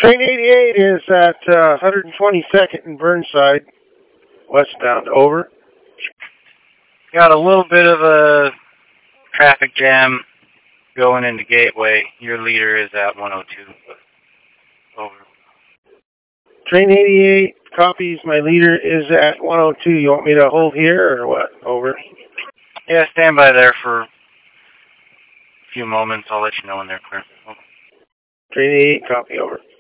Train 88 is at 122nd and Burnside, westbound. Over. Got a little bit of a traffic jam going into Gateway. Your leader is at 102. Over. Train 88 copies. My leader is at 102. You want me to hold here or what? Over. Yeah, stand by there for a few moments. I'll let you know when they're clear. Over. Train 88, copy. Over.